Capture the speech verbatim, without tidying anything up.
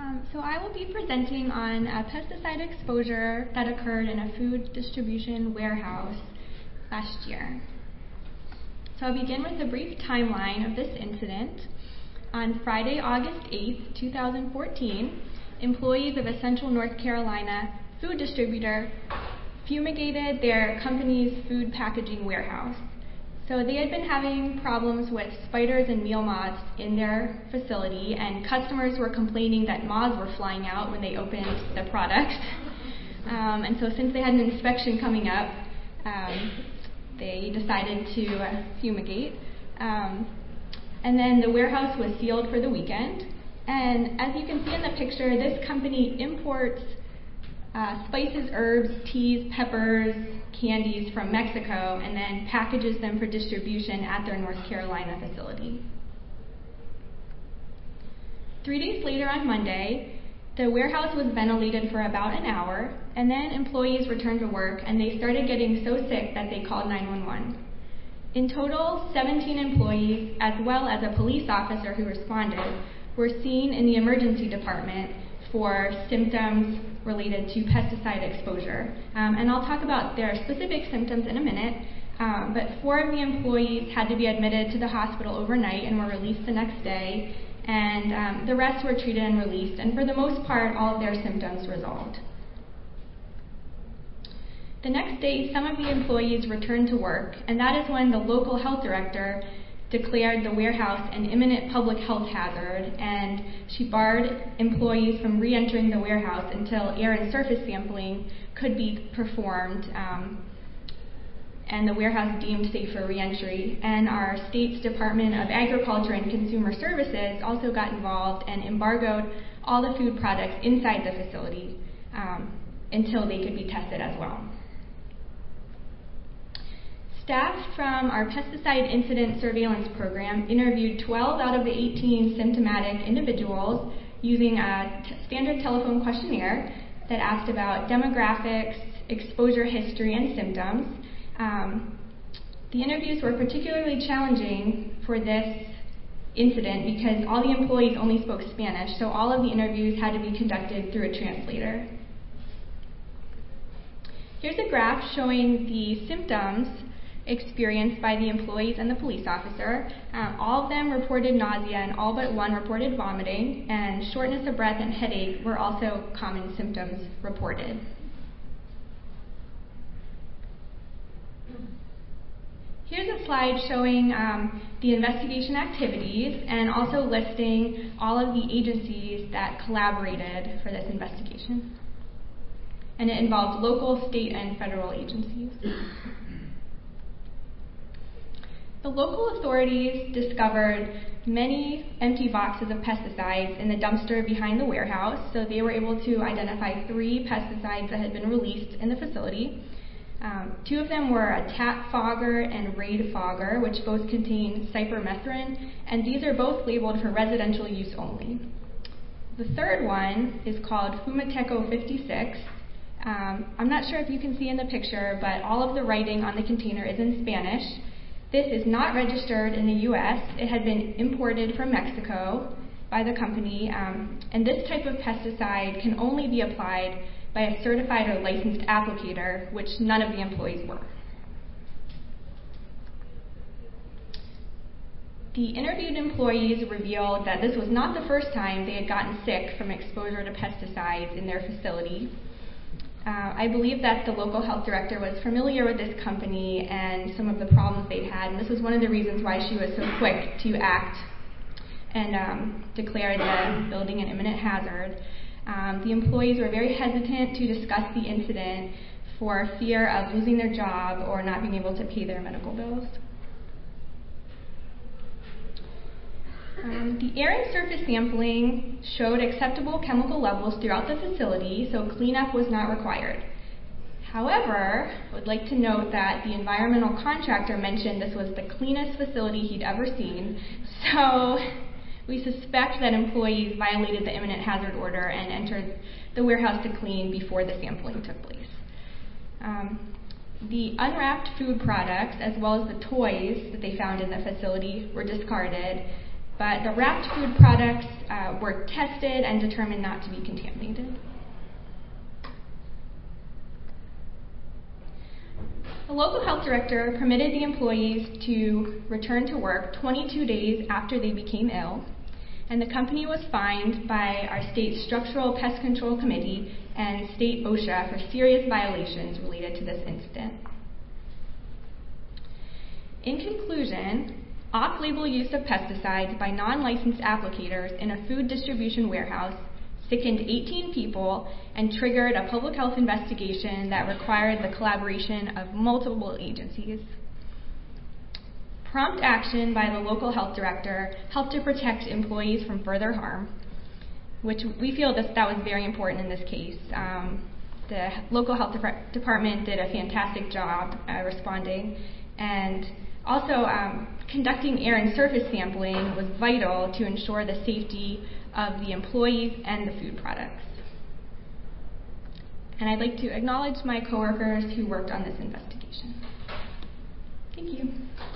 Um, so I will be presenting on a pesticide exposure that occurred in a food distribution warehouse last year. So I'll begin with a brief timeline of this incident. On Friday, August eighth, two thousand fourteen, employees of a Central North Carolina food distributor fumigated their company's food packaging warehouse. So they had been having problems with spiders and meal moths in their facility, and customers were complaining that moths were flying out when they opened the product. Um, and so since they had an inspection coming up, um, they decided to uh, fumigate. Um, and then the warehouse was sealed for the weekend. And as you can see in the picture, this company imports uh, spices, herbs, teas, peppers, candies from Mexico, and then packages them for distribution at their North Carolina facility. Three days later on Monday, the warehouse was ventilated for about an hour, and then employees returned to work and they started getting so sick that they called nine one one. In total, seventeen employees, as well as a police officer who responded, were seen in the emergency department for symptoms related to pesticide exposure. Um, and I'll talk about their specific symptoms in a minute, um, but four of the employees had to be admitted to the hospital overnight and were released the next day, and um, the rest were treated and released, and for the most part, all of their symptoms resolved. The next day, some of the employees returned to work, and that is when the local health director declared the warehouse an imminent public health hazard, and she barred employees from re-entering the warehouse until air and surface sampling could be performed um, and the warehouse deemed safe for re-entry. And our state's Department of Agriculture and Consumer Services also got involved and embargoed all the food products inside the facility um, until they could be tested as well. Staff from our pesticide incident surveillance program interviewed twelve out of the eighteen symptomatic individuals using a t- standard telephone questionnaire that asked about demographics, exposure history, and symptoms. Um, the interviews were particularly challenging for this incident because all the employees only spoke Spanish, so all of the interviews had to be conducted through a translator. Here's a graph showing the symptoms experienced by the employees and the police officer. Um, all of them reported nausea and all but one reported vomiting, and shortness of breath and headache were also common symptoms reported. Here's a slide showing um, the investigation activities and also listing all of the agencies that collaborated for this investigation. And it involved local, state, and federal agencies. The local authorities discovered many empty boxes of pesticides in the dumpster behind the warehouse, so they were able to identify three pesticides that had been released in the facility. Um, two of them were a tap fogger and raid fogger, which both contain cypermethrin, and these are both labeled for residential use only. The third one is called Fumeteco fifty-six. Um, I'm not sure if you can see in the picture, but all of the writing on the container is in Spanish. This is not registered in the U S. It had been imported from Mexico by the company, um, and this type of pesticide can only be applied by a certified or licensed applicator, which none of the employees were. The interviewed employees revealed that this was not the first time they had gotten sick from exposure to pesticides in their facility. Uh, I believe that the local health director was familiar with this company and some of the problems they'd had, and this was one of the reasons why she was so quick to act and um, declare the building an imminent hazard. Um, the employees were very hesitant to discuss the incident for fear of losing their job or not being able to pay their medical bills. Um, the air and surface sampling showed acceptable chemical levels throughout the facility, so cleanup was not required. However, I would like to note that the environmental contractor mentioned this was the cleanest facility he'd ever seen, so we suspect that employees violated the imminent hazard order and entered the warehouse to clean before the sampling took place. Um, the unwrapped food products, as well as the toys that they found in the facility, were discarded. but the wrapped food products uh, were tested and determined not to be contaminated. The local health director permitted the employees to return to work twenty-two days after they became ill, and the company was fined by our state Structural Pest Control Committee and state OSHA for serious violations related to this incident. In conclusion, off-label use of pesticides by non-licensed applicators in a food distribution warehouse sickened eighteen people and triggered a public health investigation that required the collaboration of multiple agencies. Prompt action by the local health director helped to protect employees from further harm, which we feel that that was very important in this case. Um, the local health de- department did a fantastic job uh, responding, and also um, conducting air and surface sampling was vital to ensure the safety of the employees and the food products. And I'd like to acknowledge my coworkers who worked on this investigation. Thank you.